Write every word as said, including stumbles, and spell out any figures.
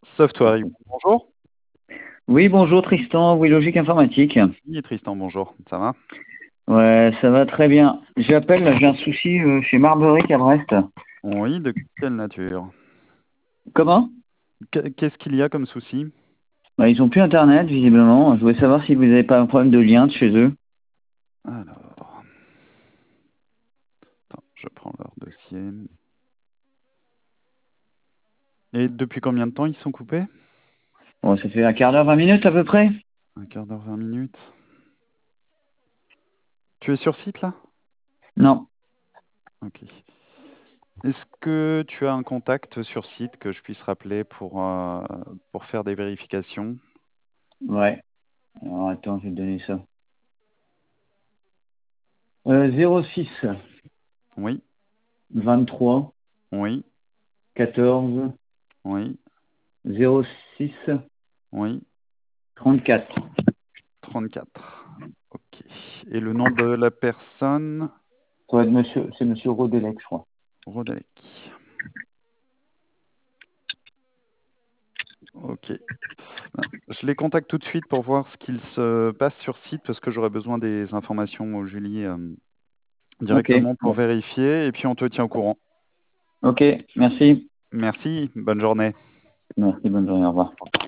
Software, bonjour. Oui, bonjour Tristan, oui, Logique Informatique. Oui, Tristan, bonjour. Ça va? Ouais, ça va très bien. J'appelle, là, j'ai un souci euh, chez Marberic à Brest. Oui, de quelle nature? Comment? Qu- Qu'est-ce qu'il y a comme souci? Bah, ils ont plus Internet, visiblement. Je voulais savoir si vous n'avez pas un problème de lien de chez eux. Alors, attends, je prends leur dossier. Et depuis combien de temps ils sont coupés? Bon, ça fait un quart d'heure, vingt minutes à peu près? Un quart d'heure, vingt minutes. Tu es sur site là? Non. Ok. Est-ce que tu as un contact sur site que je puisse rappeler pour, euh, pour faire des vérifications? Ouais. Alors attends, je vais te donner ça. Euh, zéro six Oui, vingt-trois oui, quatorze oui, zéro six oui. trente-quatre. trente-quatre. Ok. Et le nom de la personne? Ça va être monsieur, c'est monsieur Rodelec, je crois. Rodalec. Ok. Ben, je les contacte tout de suite pour voir ce qu'il se passe sur site parce que j'aurais besoin des informations au Julie euh, Ok. directement pour Bon. vérifier et puis on te tient au courant. Ok, merci. Merci, bonne journée. Merci, bonne journée, au revoir.